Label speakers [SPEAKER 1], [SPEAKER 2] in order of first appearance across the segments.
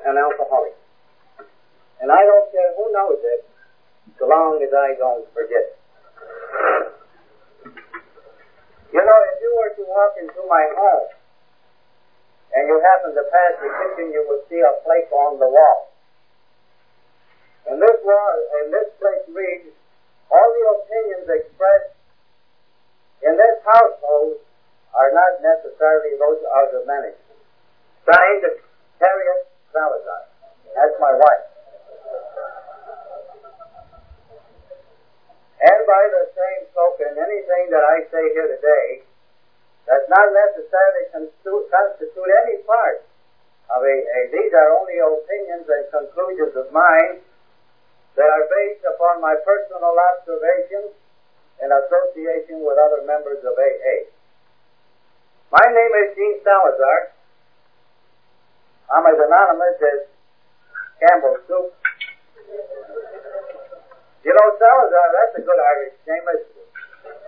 [SPEAKER 1] an alcoholic. And I don't care who knows it, so long as I don't forget it. You know, if you were to walk into my home, and you happen to pass the kitchen, you will see a plate on the wall. And this plate reads, all the opinions expressed in this household are not necessarily those of the management. Signed, Harriet Salazar. That's my wife. And by the same token, anything that I say here today does not necessarily constitute any part of these are only opinions and conclusions of mine that are based upon my personal observations in association with other members of AA. My name is Gene Salazar. I'm as anonymous as Campbell's soup. You know, Salazar, that's a good Irish name, isn't it?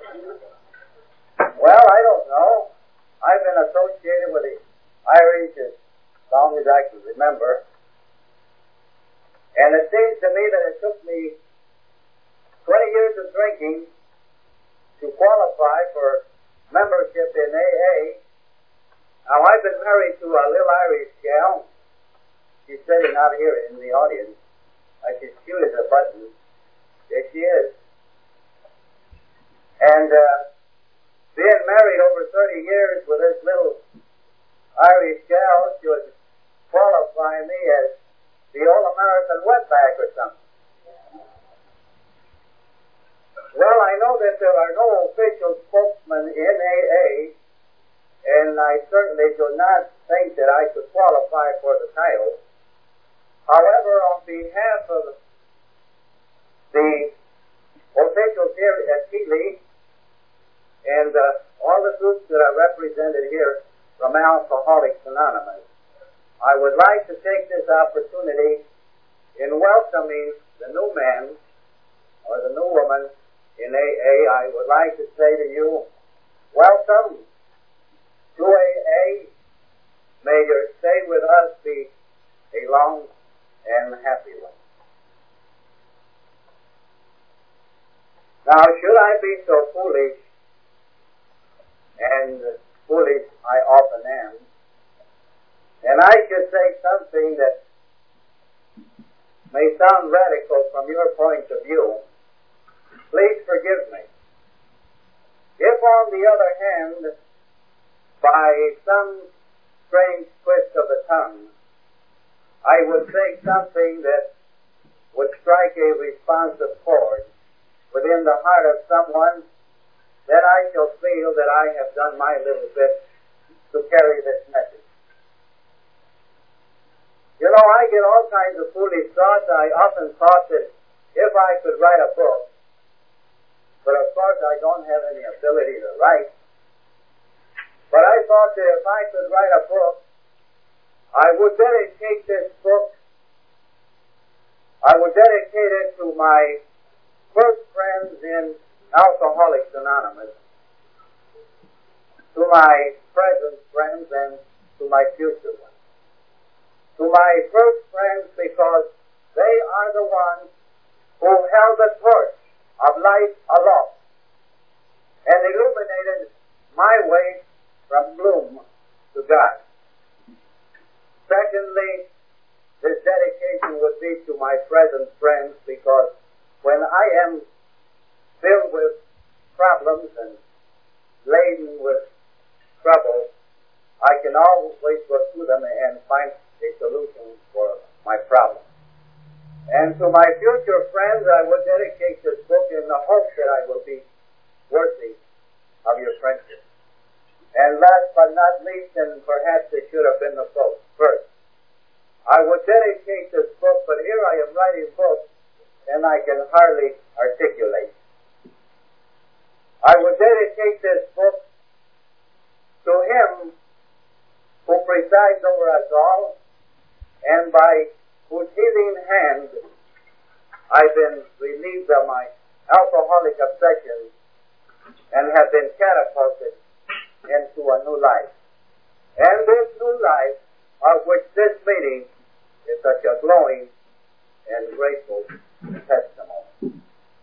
[SPEAKER 1] Well, I don't know. I've been associated with the Irish as long as I can remember. And it seems to me that it took me 20 years of drinking to qualify for membership in AA. Now, I've been married to a little Irish gal. She's sitting out here in the audience. She's cute as a button. There she is. And being married over 30 years with this little Irish gal should qualify me as the All-American Wetback or something. Well, I know that there are no official spokesmen in AA, and I certainly do not think that I could qualify for the title. However, on behalf of the officials here at Keighley and all the groups that are represented here from Alcoholics Anonymous, I would like to take this opportunity in welcoming the new man or the new woman in AA. I would like to say to you, welcome to AA. May your stay with us be a long and happy one. Now, should I be so foolish, and foolish I often am, and I should say something that may sound radical from your point of view, please forgive me. If, on the other hand, by some strange twist of the tongue, I would say something that would strike a responsive chord within the heart of someone, then I shall feel that I have done my little bit to carry this message. You know, I get all kinds of foolish thoughts. I often thought that if I could write a book, but of course I don't have any ability to write, but I thought that if I could write a book, I would dedicate this book, I would dedicate it to my first friends in Alcoholics Anonymous, to my present friends and to my future ones. To my first friends, because they are the ones who held the torch of light aloft and illuminated my way from gloom to God. Secondly, this dedication would be to my present friends, because when I am filled with problems and laden with trouble, I can always go through them and find a solution for my problem. And to my future friends, I will dedicate this book in the hope that I will be worthy of your friendship. And last but not least, and perhaps it should have been the first, I would dedicate this book, but here I am writing books and I can hardly articulate. I would dedicate this book to him who presides over us all, and by whose healing hand I've been relieved of my alcoholic obsession and have been catapulted into a new life. And this new life, of which this meeting is such a glowing and grateful testimony.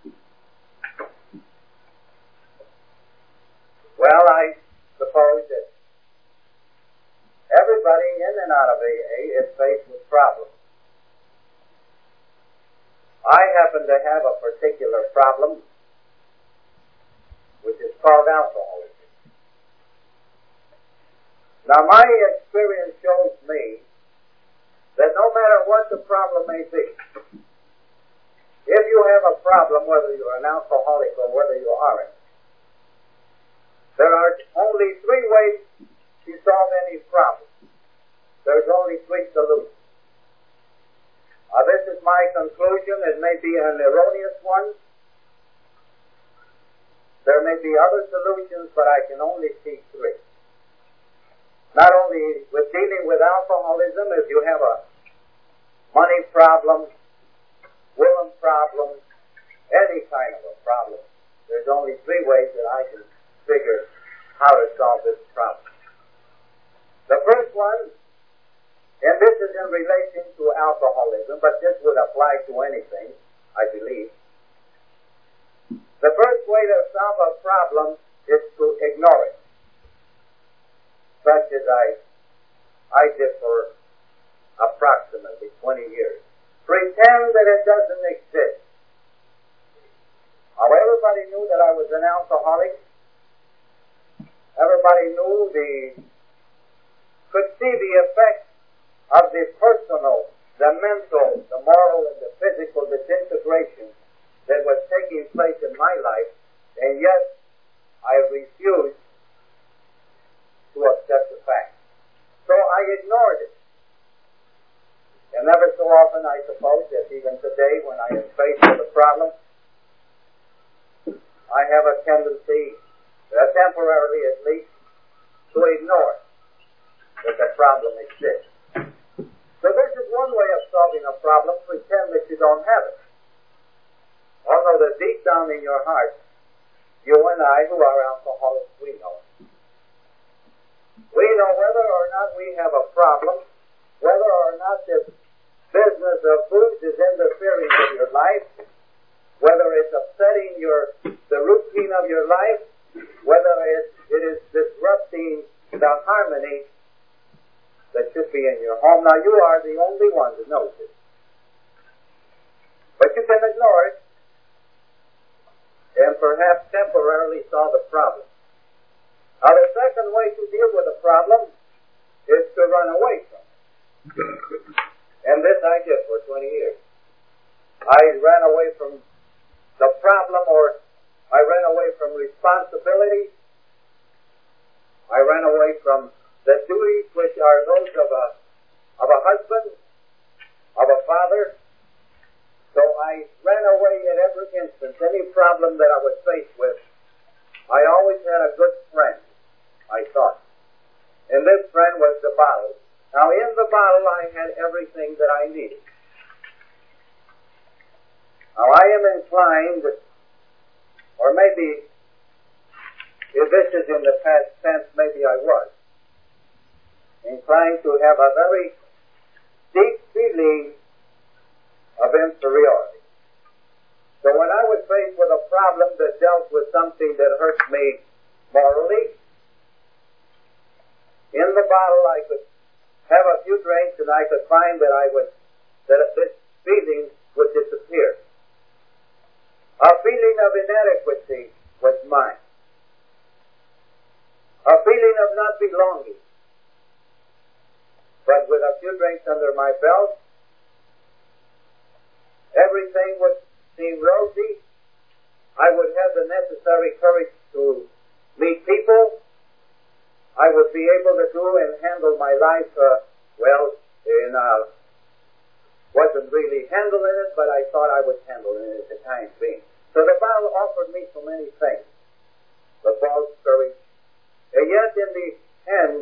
[SPEAKER 1] Well, I suppose that everybody in and out of AA is faced with problems. I happen to have a particular problem, which is called alcoholism. Now, my experience shows me that no matter what the problem may be, if you have a problem, whether you're an alcoholic or whether you aren't, there are only three ways to solve any problem. There's only three solutions. This is my conclusion. It may be an erroneous one. There may be other solutions, but I can only see three. Not only with dealing with alcoholism, if you have a money problem, woman problem, any kind of a problem, there's only three ways that I can figure how to solve this problem. The first one, and this is in relation to alcoholism, but this would apply to anything, I believe. The first way to solve a problem is to ignore it, such as I did for approximately 20 years. Pretend that it doesn't exist. Now, everybody knew that I was an alcoholic. Everybody could see the effects of the personal, the mental, the moral, and the physical disintegration that was taking place in my life, and yet I refused to accept the fact. So I ignored it. And ever so often, I suppose, that even today, when I am faced with a problem, I have a tendency, temporarily at least, to ignore that the problem exists. So this is one way of solving a problem: pretend that you don't have it. Although that deep down in your heart, you and I, who are alcoholics, we know it. We know whether or not we have a problem, whether or not this business of booze is interfering with your life, whether it's upsetting the routine of your life, whether it is disrupting the harmony that should be in your home. Now, you are the only one that knows it. But you can ignore it and perhaps temporarily solve the problem. Now, the second way to deal with a problem is to run away from it. And this I did for 20 years. I ran away from the problem, or I ran away from responsibility. I ran away from the duties which are those of a husband, of a father. So I ran away at every instance. Any problem that I was faced with, I always had a good friend, I thought. And this friend was the bottle. Now, in the bottle, I had everything that I needed. Now, I am inclined, or maybe, if this is in the past tense, maybe I was inclined to have a very deep feeling of inferiority. So when I was faced with a problem that dealt with something that hurt me morally, in the bottle I could have a few drinks and I could find that this feeling would disappear. A feeling of inadequacy was mine. A feeling of not belonging. But with a few drinks under my belt, everything would seem rosy. I would have the necessary courage to meet people. I would be able to do and handle my life, wasn't really handling it, but I thought I was handling it at the time being. So the Bible offered me so many things. The false courage. And yet in the end,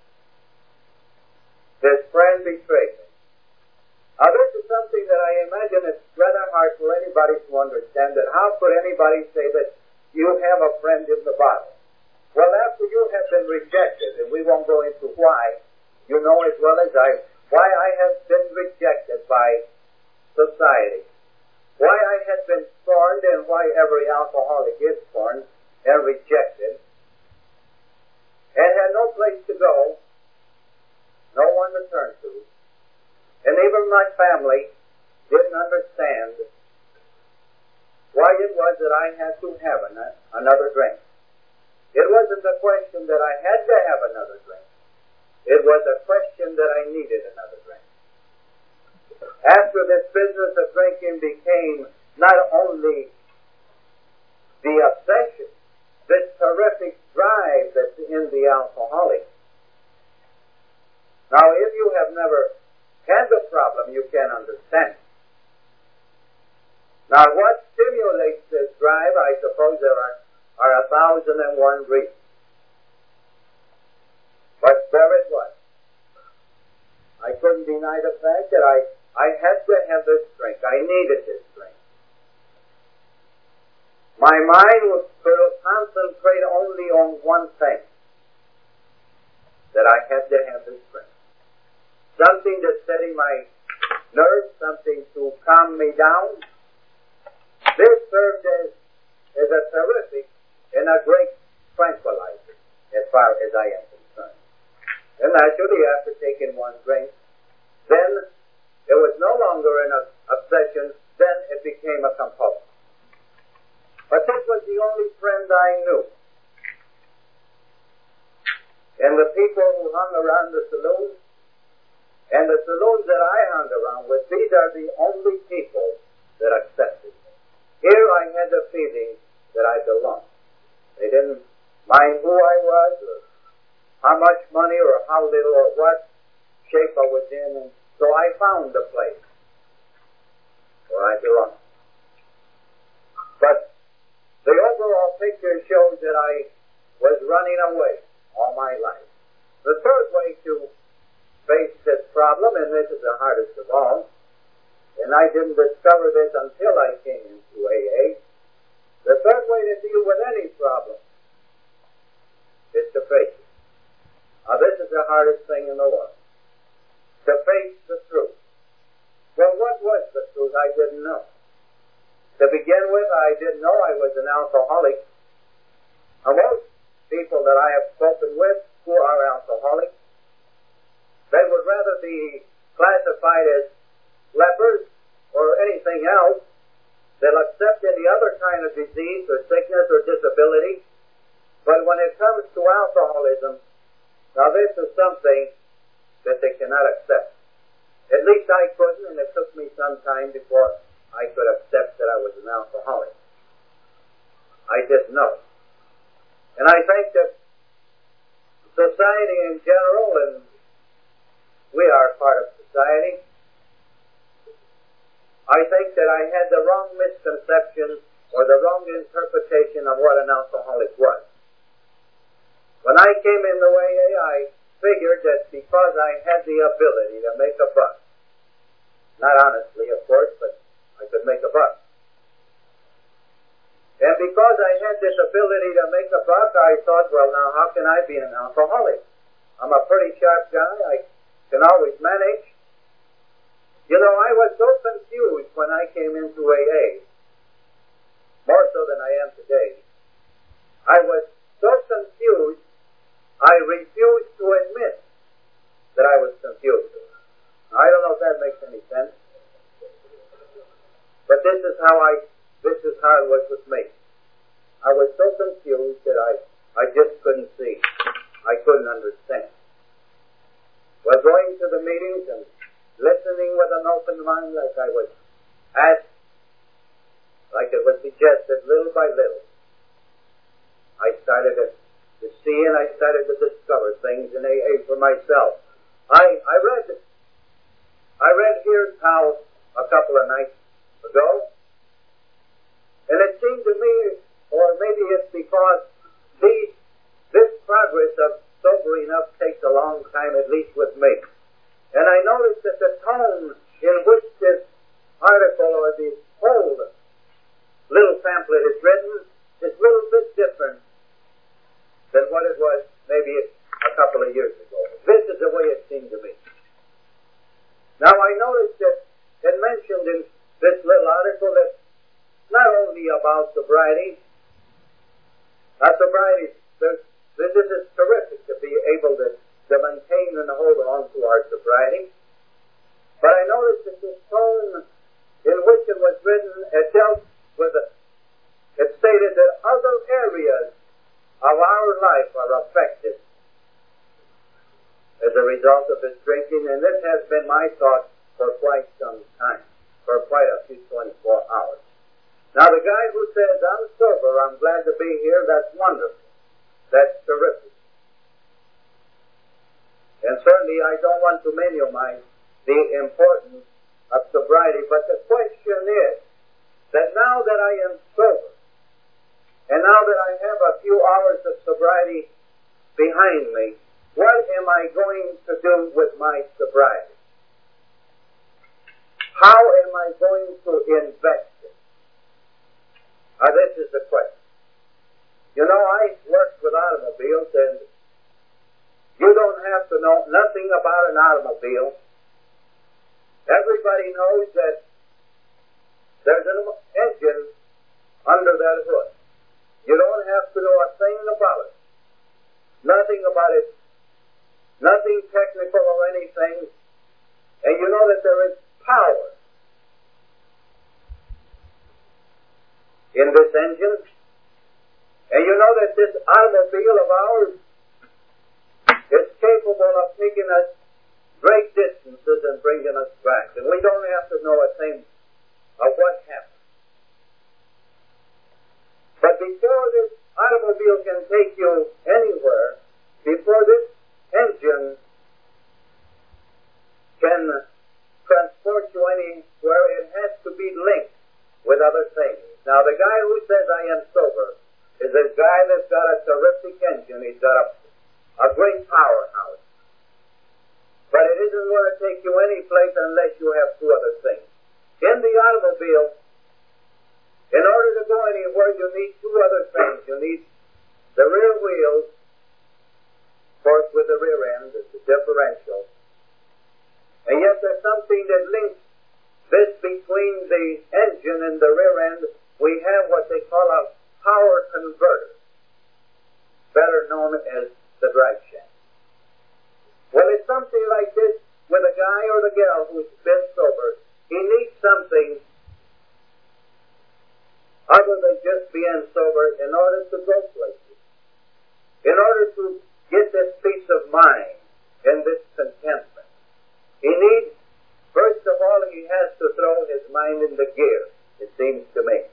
[SPEAKER 1] this friend betrayed me. Now this is something that I imagine it's rather hard for anybody to understand, that how could anybody say that you have a friend in the Bible? Well, after you have been rejected, and we won't go into why, you know as well as I why I had been rejected by society, why I had been scorned, and why every alcoholic is scorned and rejected, and had no place to go, no one to turn to, and even my family didn't understand why it was that I had to have another drink. It wasn't a question that I had to have another drink. It was a question that I needed another drink. After this business of drinking became not only the obsession, this terrific drive that's in the alcoholic. Now, if you have never had the problem, you can't understand. Now, what stimulates this drive, I suppose there are 1,001 reasons. But there it was. I couldn't deny the fact that I had to have this drink. I needed this drink. My mind could concentrate only on one thing, that I had to have this drink. Something to steady my nerves, something to calm me down. This served as a terrific and a great tranquilizer as far as I am concerned. And naturally, after taking one drink, then it was no longer an obsession, then it became a compulsion. But this was the only friend I knew. And the people who hung around the saloon, and the saloons that I hung around with, these are the only people that accepted me. Here I had the feeling that I belonged. They didn't mind who I was, or how much money, or how little, or what shape I was in, and so I found a place where I belonged. But the overall picture shows that I was running away all my life. The third way to face this problem, and this is the hardest of all, and I didn't discover this until I came into AA, the third way to deal with any problem is to face it. Now, this is the hardest thing in the world, to face the truth. Well, what was the truth? I didn't know. To begin with, I didn't know I was an alcoholic. Now, most people that I have spoken with who are alcoholics, they would rather be classified as lepers or anything else. They'll accept any other kind of disease or sickness or disability. But when it comes to alcoholism, now this is something that they cannot accept. At least I couldn't, and it took me some time before I could accept that I was an alcoholic. I didn't know. And I think that society in general, and we are part of society, I think that I had the wrong misconception or the wrong interpretation of what an alcoholic was. When I came in the AA, I figured that because I had the ability to make a buck, not honestly, of course, but I could make a buck. And because I had this ability to make a buck, I thought, well, now how can I be an alcoholic? I'm a pretty sharp guy. I can always manage. You know, I was so confused when I came into AA, more so than I am today. I was so confused, I refused to admit that I was confused. I don't know if that makes any sense. But this is how it was with me. I was so confused that I just couldn't see. I couldn't understand. Well, going to the meetings and listening with an open mind, like I was asked, like it was suggested, little by little, I started to see and I started to discover things in AA for myself. I read Here's How a couple of nights ago, and it seemed to me, or maybe it's because this progress of sobering up takes a long time, at least with me. And I noticed that the tone in which this article or this whole little pamphlet is written is a little bit different than what it was maybe a couple of years ago. This is the way it seemed to me. result of this drinking, and this has been my thought for quite some time, for quite a few 24 hours. Now, the guy who says, I'm sober, I'm glad to be here, that's wonderful. That's terrific. And certainly I don't want to minimize the importance of sobriety, but the question is that now that I am sober, and now that I have a few hours of sobriety behind me, what am I going to do with my sobriety? How am I going to invest it? This is the question. You know, I worked with automobiles, and you don't have to know nothing about an automobile. Everybody knows that there's an engine under that hood. You don't have to know a thing about it. Nothing about it. Nothing technical or anything. And you know that there is power in this engine. And you know that this automobile of ours is capable of taking us great distances and bringing us back. And we don't have to know a thing of what happened. But before this automobile can take you anywhere, before this engine can transport you anywhere, it has to be linked with other things. Now, the guy who says I am sober is a guy that's got a terrific engine. He's got a great powerhouse. But it isn't going to take you any place unless you have two other things. In the automobile, in order to go anywhere, you need two other things. You need the rear wheels, of course, with the rear end, it's a differential. And yet there's something that links this between the engine and the rear end. We have what they call a power converter, better known as the drive shaft. Well, it's something like this with a guy or the gal who's been sober. He needs something other than just being sober in order to go places, in order to get this peace of mind and this contentment. He needs, first of all, he has to throw his mind into gear, it seems to me.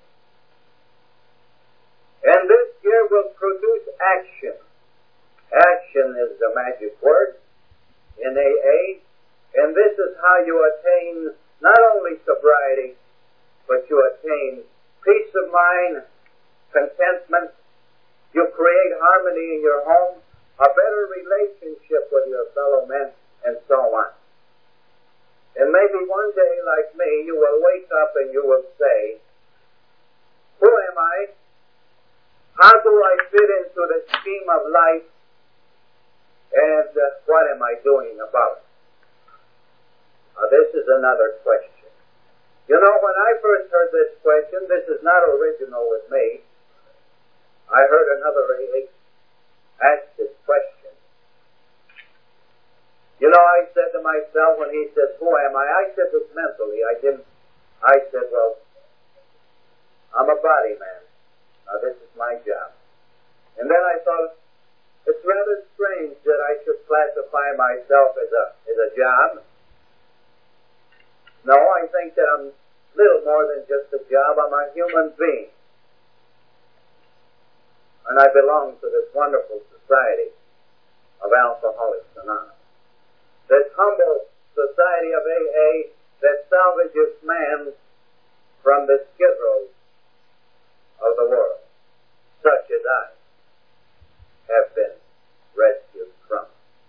[SPEAKER 1] And this gear will produce action. Action is the magic word in AA, and this is how you attain not only sobriety, but you attain peace of mind, contentment, you create harmony in your home, a better relationship with your fellow men, and so on. And maybe one day, like me, you will wake up and you will say, who am I? How do I fit into the scheme of life? And what am I doing about it? This is another question. You know, when I first heard this question, this is not original with me. I heard another ask this question. You know, I said to myself when he said, who am I said this mentally. I said, well, I'm a body man. This is my job. And then I thought, it's rather strange that I should classify myself as a job. No, I think that I'm little more than just a job. I'm a human being. And I belong to this wonderful society of Alcoholics Anonymous. This humble society of AA that salvages man from the skid row of the world, such as I have been rescued from.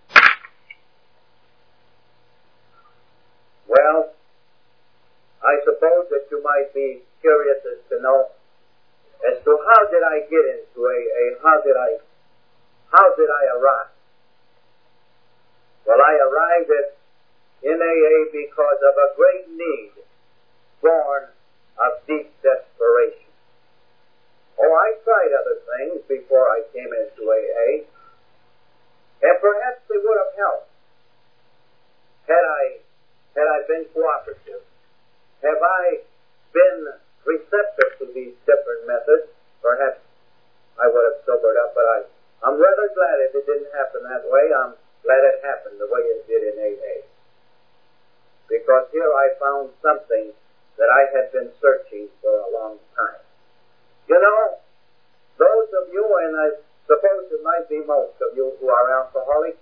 [SPEAKER 1] Well, I suppose that you might be curious as to know as to how did I get into AA, how did I arrive? Well, I arrived in AA because of a great need born of deep desperation. Oh, I tried other things before I came into AA, and perhaps they would have helped had I been cooperative. Have I been receptive to these different methods? Perhaps I would have sobered up, but I'm rather glad it didn't happen that way. let it happen the way it did in AA. Because here I found something that I had been searching for a long time. You know, those of you, and I suppose it might be most of you who are alcoholics,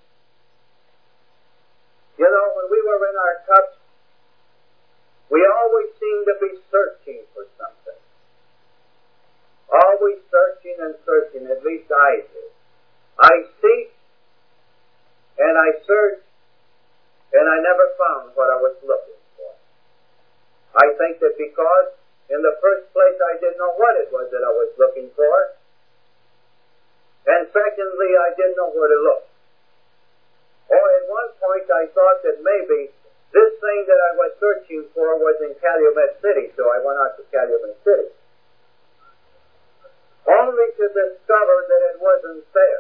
[SPEAKER 1] you know, when we were in our cups, we always seem to be searching for something. Always searching and searching, at least I do. I seek, and I search, and I never found what I was looking for. I think that because, in the first place, I didn't know what it was that I was looking for, and secondly, I didn't know where to look. Or at one point, I thought that maybe this thing that I was searching for was in Calumet City, so I went out to Calumet City, only to discover that it wasn't there.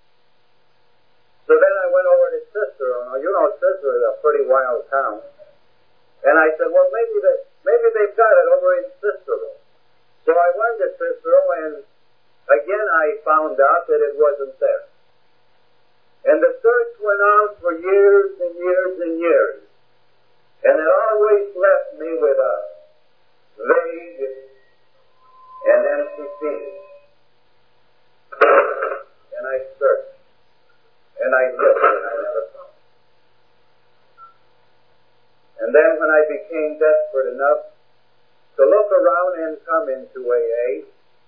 [SPEAKER 1] So then I went over to Cicero. Now, you know, Cicero is a pretty wild town. And I said, well, maybe they've got it over in Cicero. So I went to Cicero, and again I found out that it wasn't there. And the search went on for years and years and years. And it always left me with a vague and empty feeling. And I searched. And I looked, and I never found it. And then when I became desperate enough to look around and come into AA,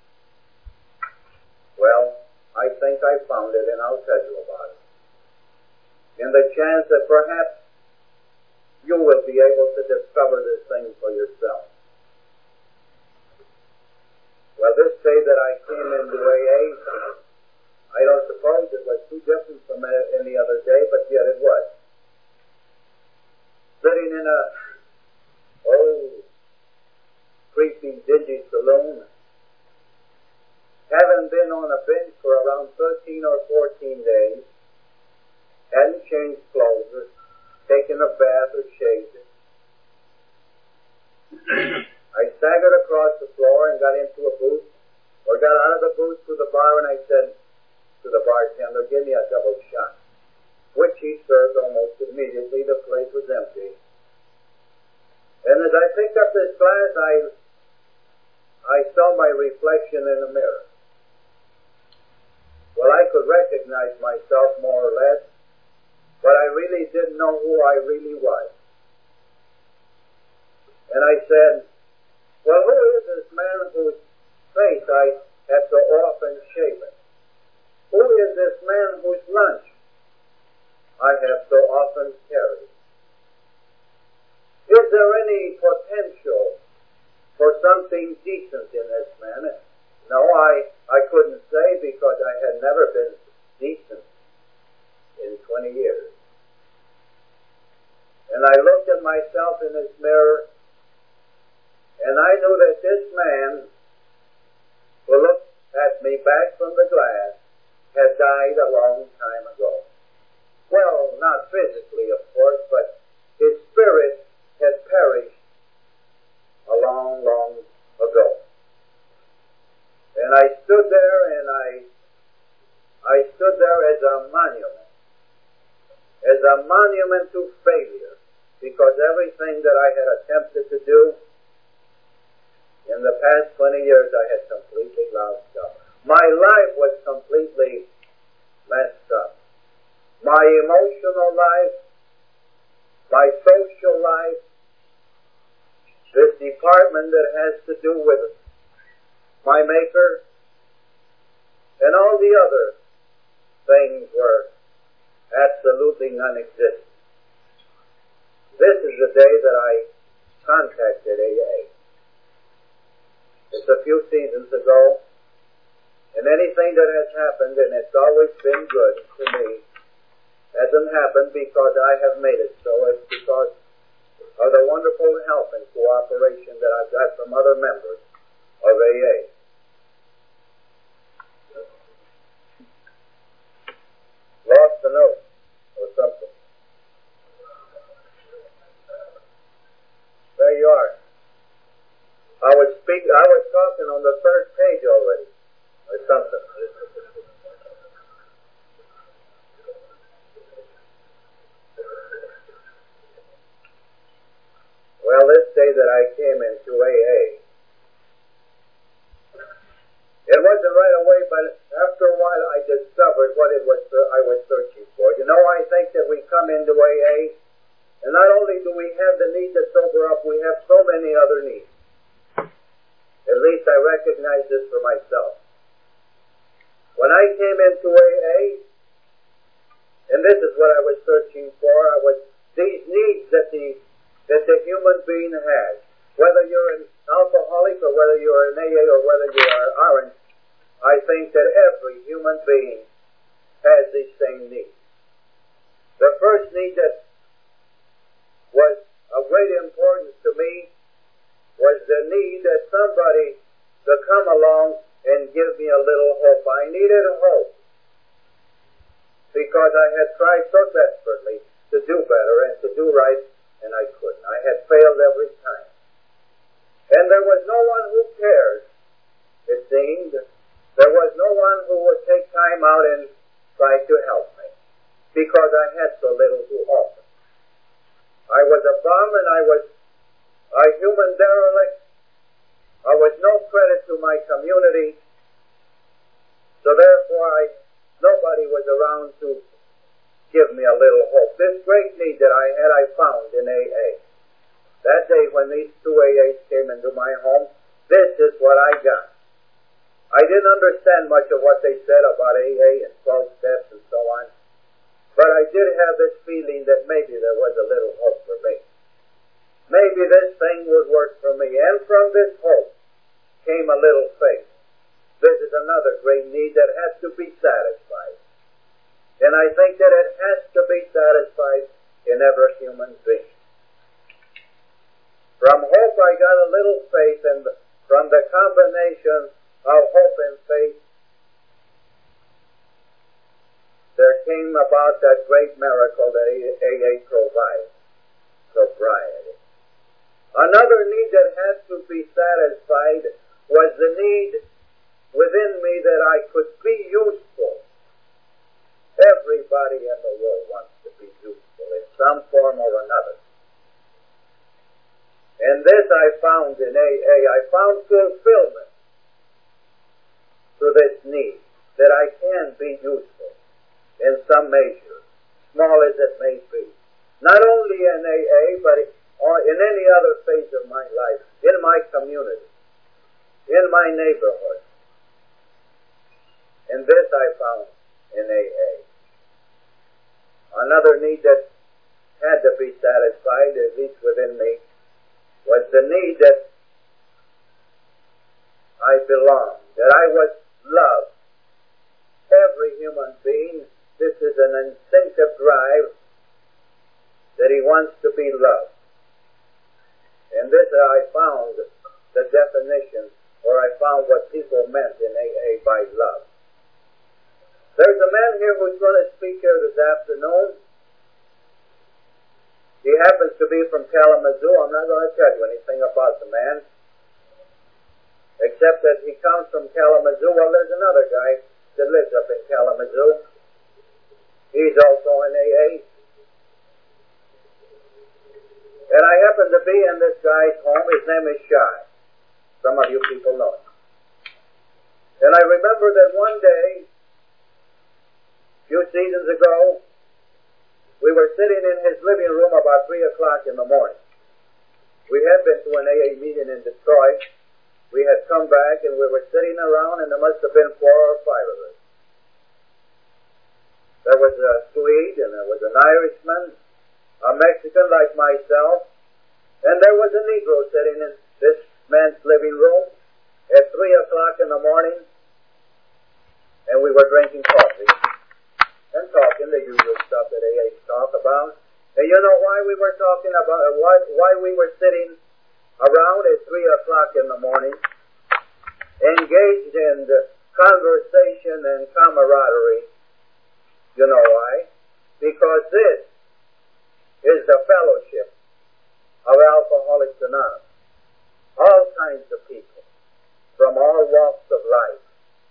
[SPEAKER 1] well, I think I found it, and I'll tell you about it. In the chance that perhaps you will be able to discover this thing for yourself. Well, this day that I came into AA, I don't suppose it was too different from any other day, but yet it was. Sitting in a creepy, dingy saloon, having been on a bench for around 13 or 14 days, hadn't changed clothes, or taken a bath or shaved. I staggered across the floor and got into a booth, or got out of the booth to the bar, and I said to the bartender, give me a double shot, which he served almost immediately. The place was empty. And as I picked up this glass, I saw my reflection in the mirror. Well, I could recognize myself more or less, but I really didn't know who I really was. And I said, well, who is this man whose face I have so often shaven? Who is this man whose lunch I have so often carried? Is there any potential for something decent in this man? No, I couldn't say, because I had never been decent in 20 years. And I looked at myself in this mirror, and I knew that this man who looked at me back from the glass had died a long time ago. Well, not physically, of course, but his spirit had perished a long, long ago. And I stood there, and I stood there as a monument to failure, because everything that I had attempted to do in the past 20 years I had completely loused up. My life was completely messed up. My emotional life, my social life, this department that has to do with my Maker, and all the other things were absolutely non-existent. This is the day that I contacted AA. It's a few seasons ago. And anything that has happened, and it's always been good to me, hasn't happened because I have made it so. It's because of the wonderful help and cooperation that I've got from other members of AA. Lost the note or something. There you are. I was talking on the third page already, or something. came into AA, and this is what I was searching for, these needs that the human being has. Whether you're an alcoholic or whether you're an AA or whether you aren't, I think that every human being has these same needs. The first need that was of great importance to me was the need that somebody to come along and give me a little hope. I needed hope because I had tried so desperately to do better and to do right, and I couldn't. I had failed every time. And there was no one who cared, it seemed. There was no one who would take time out and try to help me because I had so little to offer. I was a bum and I was a human derelict. I was no credit to my community. So therefore nobody was around to give me a little hope. This great need that I had, I found in AA. That day when these two AAs came into my home, this is what I got. I didn't understand much of what they said about AA and 12 steps and so on, but I did have this feeling that maybe there was a little hope for me. Maybe this thing would work for me, and from this hope came a little faith. This is another great need that has to be satisfied. And I think that it has to be satisfied in every human being. From hope I got a little faith, and from the combination of hope and faith, there came about that great miracle that AA provides, sobriety. Another need that had to be satisfied was the need within me that I could be useful. Everybody in the world wants to be useful in some form or another. And this I found in AA. I found fulfillment to this need, that I can be useful in some measure, small as it may be. Not only in AA, but in any other phase of my life, in my community, in my neighborhood. And this I found in AA. Another need that had to be satisfied, at least within me, was the need that I belonged, that I was loved. Every human being, this is an instinctive drive that he wants to be loved. And this I found the definition, or I found what people meant in AA by love. There's a man here who's going to speak here this afternoon. He happens to be from Kalamazoo. I'm not going to tell you anything about the man, except that he comes from Kalamazoo. Well, there's another guy that lives up in Kalamazoo. He's also in AA. And I happen to be in this guy's home. His name is Shai. Some of you people know him. And I remember that one day, a few seasons ago, we were sitting in his living room about 3 o'clock in the morning. We had been to an AA meeting in Detroit. We had come back and we were sitting around, and there must have been 4 or 5 of us. There was a Swede, and there was an Irishman, a Mexican like myself, and there was a Negro sitting in this man's living room at 3 o'clock in the morning, and we were drinking coffee and talking the usual stuff that AA talk about. And you know why we were talking about why we were sitting around at 3 o'clock in the morning, engaged in the conversation and camaraderie? You know why? Because this is the fellowship of Alcoholics Anonymous. All kinds of people from all walks of life.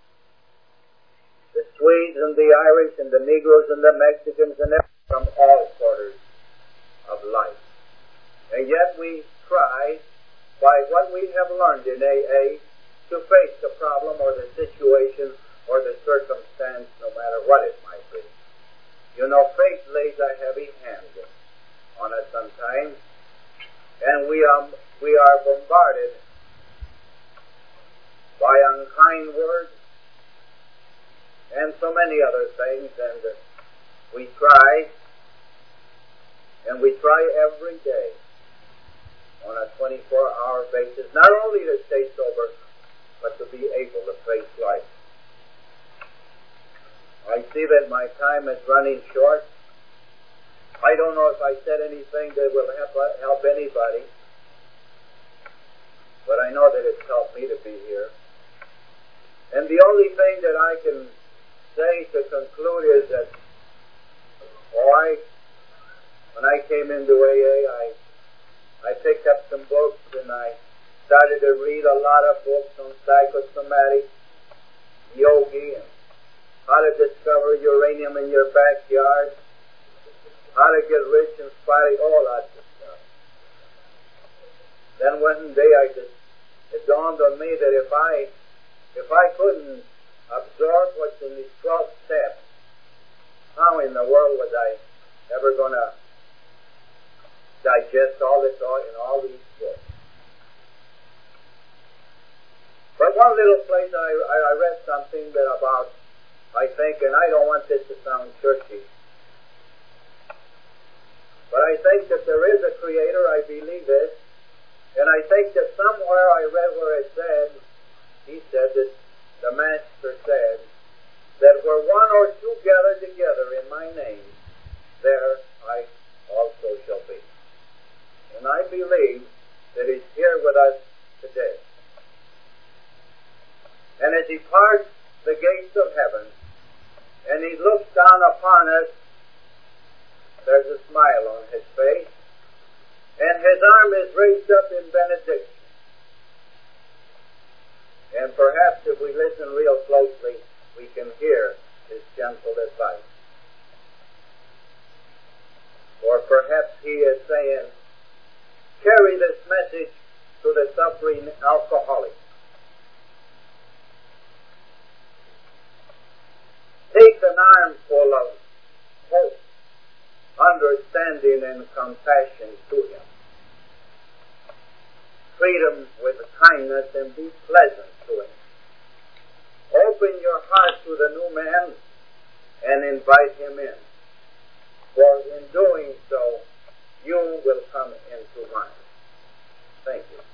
[SPEAKER 1] The Swedes and the Irish and the Negroes and the Mexicans and everything from all quarters of life. And yet we try, by what we have learned in AA, to face the problem or the situation or the circumstance, no matter what it might be. You know, faith lays a heavy hand on us sometimes, and we are bombarded by unkind words, and so so many other things, and we try, and we try every day on a 24-hour basis, not only to stay sober, but to be able to face life. I see that my time is running short. I don't know if I said anything that will help anybody, but I know that it's helped me to be here. And the only thing that I can say to conclude is that when I came into AA, I picked up some books and I started to read a lot of books on psychosomatic, yogi, and how to discover uranium in your backyard, how to get rich and spotty, all that stuff. Then one day it dawned on me that if I couldn't absorb what's in these 12 steps, how in the world was I ever going to digest all this in all these books? But one little place I read something that about, I think, and I don't want this to sound churchy, but I think that there is a creator, I believe this, and I think that somewhere I read where it said, he said that the Master said, that where one or two gather together in my name, there I also shall be. And I believe that he's here with us today. And as he parts the gates of heaven, and he looks down upon us, there's a smile on his face, and his arm is raised up in benediction. And perhaps if we listen real closely, we can hear his gentle advice. Or perhaps he is saying, carry this message to the suffering alcoholic. Take an armful of hope, understanding, and compassion to him. Treat him with kindness and be pleasant to him. Open your heart to the new man and invite him in. For in doing so, you will come into mine. Thank you.